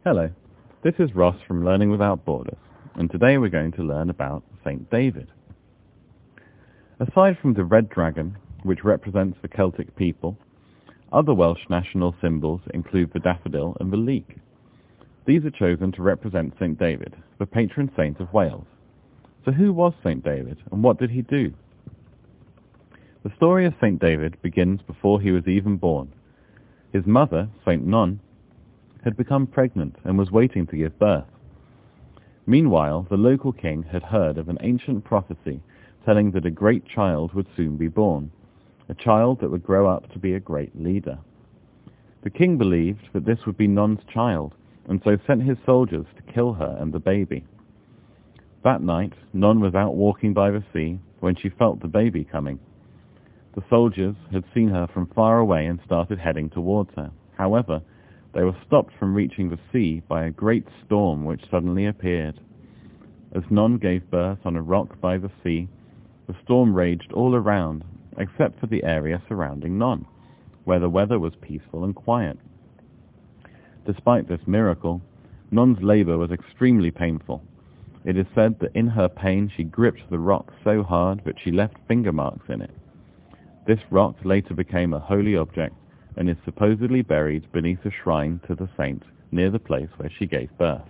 Hello, this is Ross from Learning Without Borders, and today we're going to learn about Saint David. Aside from the red dragon, which represents the Celtic people, other Welsh national symbols include the daffodil and the leek. These are chosen to represent Saint David, the patron saint of Wales. So who was Saint David, and what did he do? The story of Saint David begins before he was even born. His mother, Saint Non, had become pregnant and was waiting to give birth. Meanwhile, the local king had heard of an ancient prophecy telling that a great child would soon be born, a child that would grow up to be a great leader. The king believed that this would be Non's child, and so sent his soldiers to kill her and the baby. That night, Non was out walking by the sea when she felt the baby coming. The soldiers had seen her from far away and started heading towards her. However, they were stopped from reaching the sea by a great storm which suddenly appeared. As Non gave birth on a rock by the sea, the storm raged all around, except for the area surrounding Non, where the weather was peaceful and quiet. Despite this miracle, Non's labor was extremely painful. It is said that in her pain she gripped the rock so hard that she left finger marks in it. This rock later became a holy object and is supposedly buried beneath a shrine to the saint near the place where she gave birth.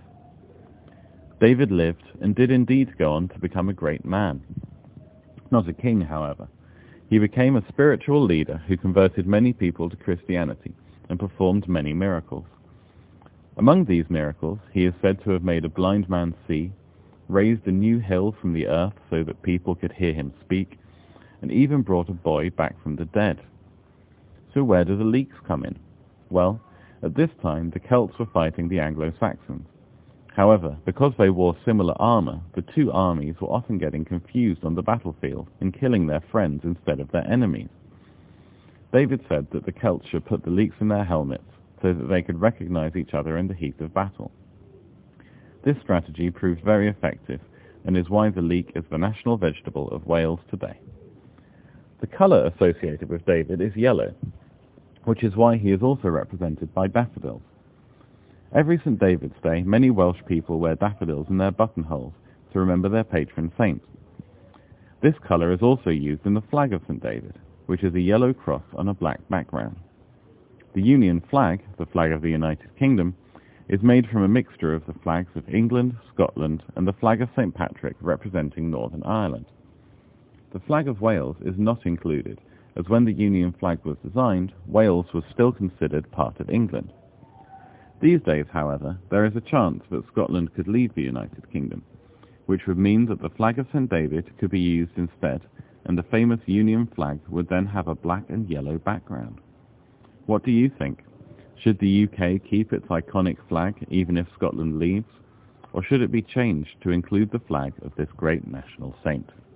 David lived and did indeed go on to become a great man. Not a king, however. He became a spiritual leader who converted many people to Christianity and performed many miracles. Among these miracles, he is said to have made a blind man see, raised a new hill from the earth so that people could hear him speak, and even brought a boy back from the dead. So where do the leeks come in? Well, at this time the Celts were fighting the Anglo-Saxons. However, because they wore similar armor, the two armies were often getting confused on the battlefield and killing their friends instead of their enemies. David said that the Celts should put the leeks in their helmets so that they could recognize each other in the heat of battle. This strategy proved very effective and is why the leek is the national vegetable of Wales today. The colour associated with David is yellow, which is why he is also represented by daffodils. Every St. David's Day, many Welsh people wear daffodils in their buttonholes to remember their patron saint. This colour is also used in the flag of St. David, which is a yellow cross on a black background. The Union flag, the flag of the United Kingdom, is made from a mixture of the flags of England, Scotland, and the flag of St. Patrick representing Northern Ireland. The flag of Wales is not included, as when the Union flag was designed, Wales was still considered part of England. These days, however, there is a chance that Scotland could leave the United Kingdom, which would mean that the flag of St. David could be used instead, and the famous Union flag would then have a black and yellow background. What do you think? Should the UK keep its iconic flag even if Scotland leaves, or should it be changed to include the flag of this great national saint?